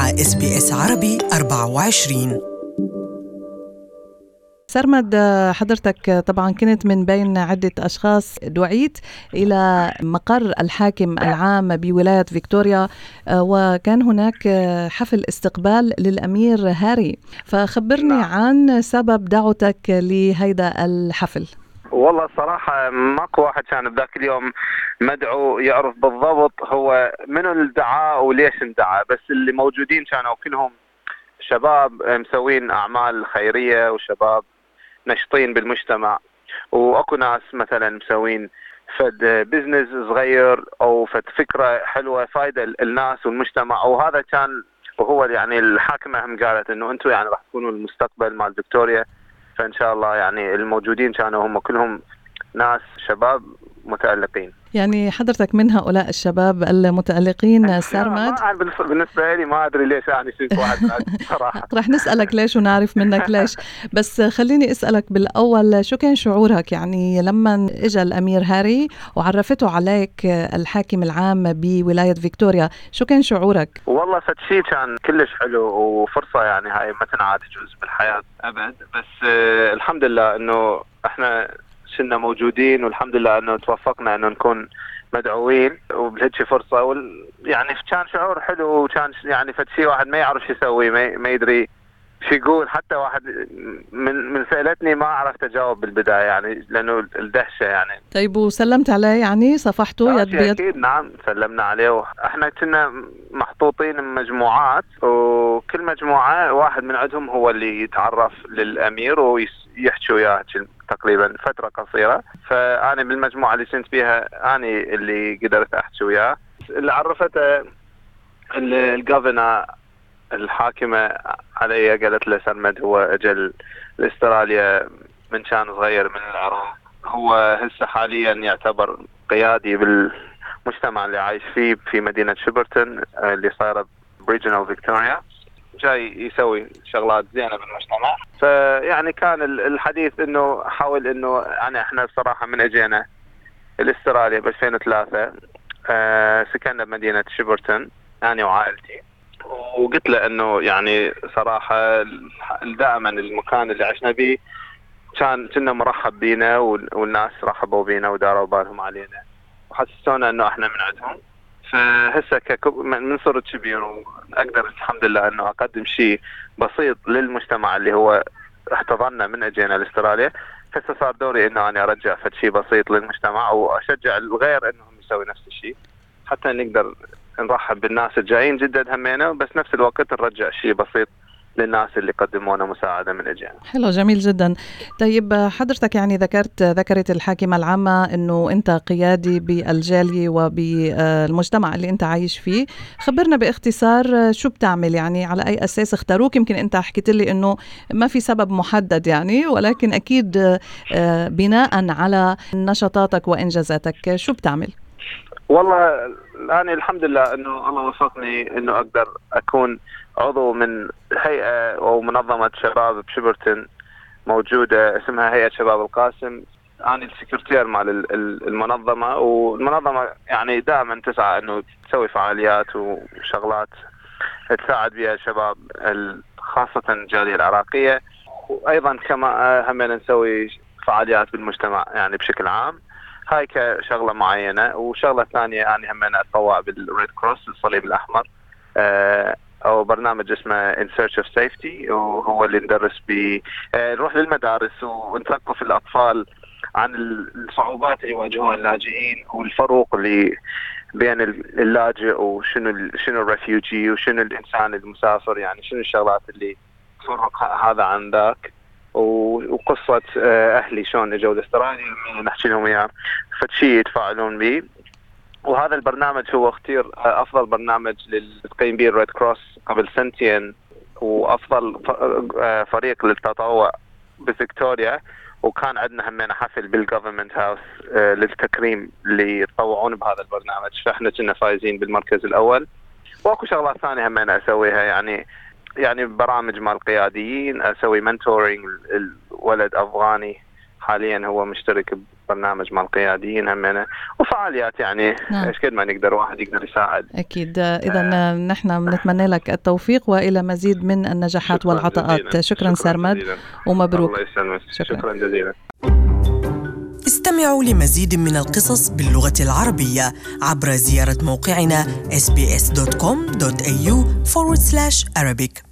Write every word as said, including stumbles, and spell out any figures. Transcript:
مع إس بي إس عربي أربعة وعشرين. سرمد، حضرتك طبعا كنت من بين عدة أشخاص دعيت إلى مقر الحاكم العام بولاية فيكتوريا، وكان هناك حفل استقبال للأمير هاري، فخبرني عن سبب دعوتك لهيدا الحفل. والله الصراحة ماكو واحد كان بذاك اليوم مدعو يعرف بالضبط هو منو الدعاء وليش اندعى، بس اللي موجودين كانوا كلهم شباب مسوين أعمال خيرية وشباب نشطين بالمجتمع، واكو ناس مثلا مسوين فد بزنس صغير او فد فكره حلوه فايده الناس والمجتمع، وهذا كان وهو يعني الحاكمه هم قالت انه انتم يعني راح تكونوا المستقبل مال فيكتوريا، فان شاء الله يعني الموجودين كانوا هم كلهم ناس شباب متألقين. يعني حضرتك من هؤلاء الشباب المتألقين سرمد؟ بالنسبة لي ما أدري ليش يعني شفت واحد صراحة. رح نسألك ليش ونعرف منك ليش، بس خليني أسألك بالأول شو كان شعورك يعني لما إجا الأمير هاري وعرفته عليك الحاكم العام بولاية فيكتوريا، شو كان شعورك؟ والله فتشي كان كلش حلو وفرصة يعني هاي ما تنعاد تجوز بالحياة أبد، بس آه الحمد لله إنه إحنا كنا موجودين والحمد لله انه توفقنا انه نكون مدعوين وبهيك فرصه وال... يعني كان شعور حلو، وكان يعني فشي واحد ما يعرف شو يسوي، ما... ما يدري شو يقول، حتى واحد من من سألتني ما عرفت اجاوب بالبدايه يعني لانه الدهشه يعني. طيب وسلمت عليه يعني صفحته يد بيد؟ اكيد نعم سلمنا عليه، احنا كنا محطوطين مجموعات وكل مجموعه واحد من عندهم هو اللي يتعرف للامير ويحكي وياه تقريبا فترة قصيرة، فأنا بالمجموعة اللي كنت فيها أنا اللي قدرت أحكي وياه. اللي عرفته الجوفرنر الحاكمة علي قالت له سرمد هو أجل لاستراليا من كان صغير من العراق، هو هسه حاليا يعتبر قيادي بالمجتمع اللي عايش فيه في مدينة شيبرتون اللي صايرة بريجنال فيكتوريا، جاي يسوي شغلات زينة بالمجتمع. فيعني كان الحديث انه حاول انه يعني احنا بصراحة من اجينا الاستراليا ب ألفين وثلاثة آه سكننا بمدينة شيبرتون انا وعائلتي، وقلت له انه يعني صراحة دائما المكان اللي عشنا به كان كنا مرحب بينا والناس رحبوا بينا وداروا بالهم علينا وحسسونا انه احنا من عندهم. فهسه من صرت كبير واقدر الحمد لله انه اقدم شيء بسيط للمجتمع اللي هو احتضننا من اجينا لاستراليا، هسه صار دوري انه انا ارجع فد شيء بسيط للمجتمع واشجع الغير انهم يسوي نفس الشيء حتى نقدر نرحب بالناس الجايين جدد همينا، بس نفس الوقت نرجع شيء بسيط للناس اللي قدمونا مساعدة من أجينا. حلو، جميل جدا. طيب حضرتك يعني ذكرت ذكرت الحاكمة العامة أنه أنت قيادي بالجالية وبالمجتمع اللي أنت عايش فيه، خبرنا باختصار شو بتعمل يعني، على أي أساس اختاروك؟ يمكن أنت حكيت لي أنه ما في سبب محدد يعني، ولكن أكيد بناء على نشاطاتك وإنجازاتك شو بتعمل؟ والله أنا الحمد لله أنه الله وفقني أنه أقدر أكون عضو من هيئة أو منظمة شباب بشيبرتون موجودة اسمها هيئة شباب القاسم. أنا السكرتير مال المنظمة، والمنظمة يعني دائما تسعى أنه تسوي فعاليات وشغلات تساعد بها الشباب خاصة الجالية العراقية، وأيضا كما هم نسوي فعاليات بالمجتمع يعني بشكل عام، هاي كشغلة معينة. وشغلة ثانية يعني هم أتطوع بالريد كروس الصليب الأحمر أه أو برنامج اسمه In Search of Safety، وهو اللي ندرس بيه نروح للمدارس ونثقف الأطفال عن الصعوبات اللي يواجهوها اللاجئين والفروق اللي بين اللاجئ وشنو شنو الريفيوجي وشنو الإنسان المسافر، يعني شنو الشغلات اللي تفرق هذا عن ذاك، وقصة أهلي شلون اجوا لاستراليا نحكي لهم إياه فشي يتفاعلون به. وهذا البرنامج هو اختير أفضل برنامج للتقييم به الريد كروس قبل سنتين، وأفضل فريق للتطوع بفيكتوريا، وكان عندنا همين حفل بالجوفرمنت هاوس للتكريم اللي يتطوعون بهذا البرنامج، فاحنا كنا فايزين بالمركز الأول. واكو شغلات ثانية همين أسويها يعني يعني برامج مع القياديين، أسوي منتورينج. الولد أفغاني حاليا هو مشترك برنامج مع القياديين همنا وفعاليات يعني نعم. ايش قد ما نقدر واحد يقدر يساعد. أكيد. إذا آه. نحن بنتمنى لك التوفيق وإلى مزيد من النجاحات شكراً والعطاءات. جزيلاً. شكرا سرمد جزيلاً. ومبروك. الله يسلمك. شكرا, شكرا جزيلا. استمعوا لمزيد من القصص باللغة العربية عبر زيارة موقعنا إس بي إس دوت كوم دوت إيه يو forward slash Arabic.